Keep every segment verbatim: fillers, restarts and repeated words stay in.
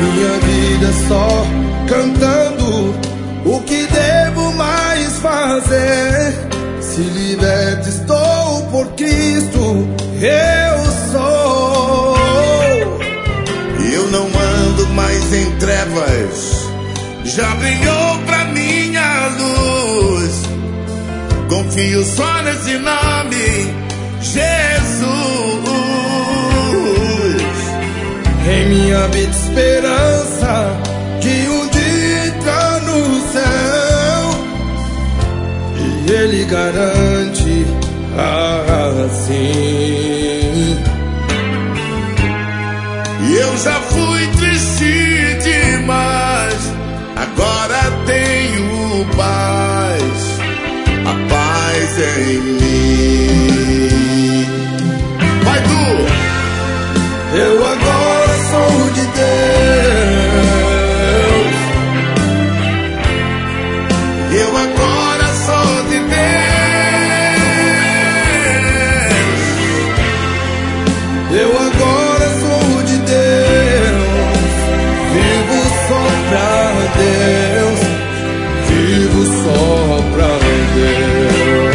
minha vida só cantando. O que devo mais fazer? Se liberto estou por Cristo, eu sou. Eu não ando mais em trevas, já brilhou pra minha luz. Confio só nesse nome, Jesus. Em minha vida esperança, que um dia entra no céu, e Ele garante assim. Eu já fui triste demais, agora tenho paz, a paz em mim. Vai tu! Eu agora sou de Deus. Eu agora sou de Deus. Eu agora sou de Deus. Vivo só pra Deus. Vivo só pra Deus.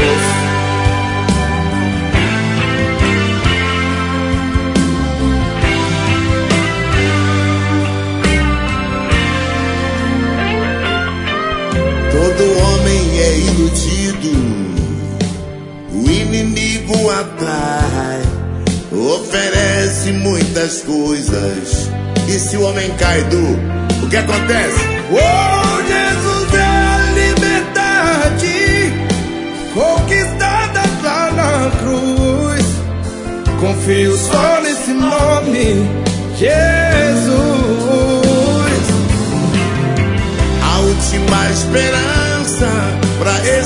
Todo homem é iludido, o inimigo atrai, oferece muitas coisas. E se o homem cai, do o que acontece? Oh, Jesus é a liberdade conquistada lá na cruz. Confio só nesse nome, Jesus. A última esperança pra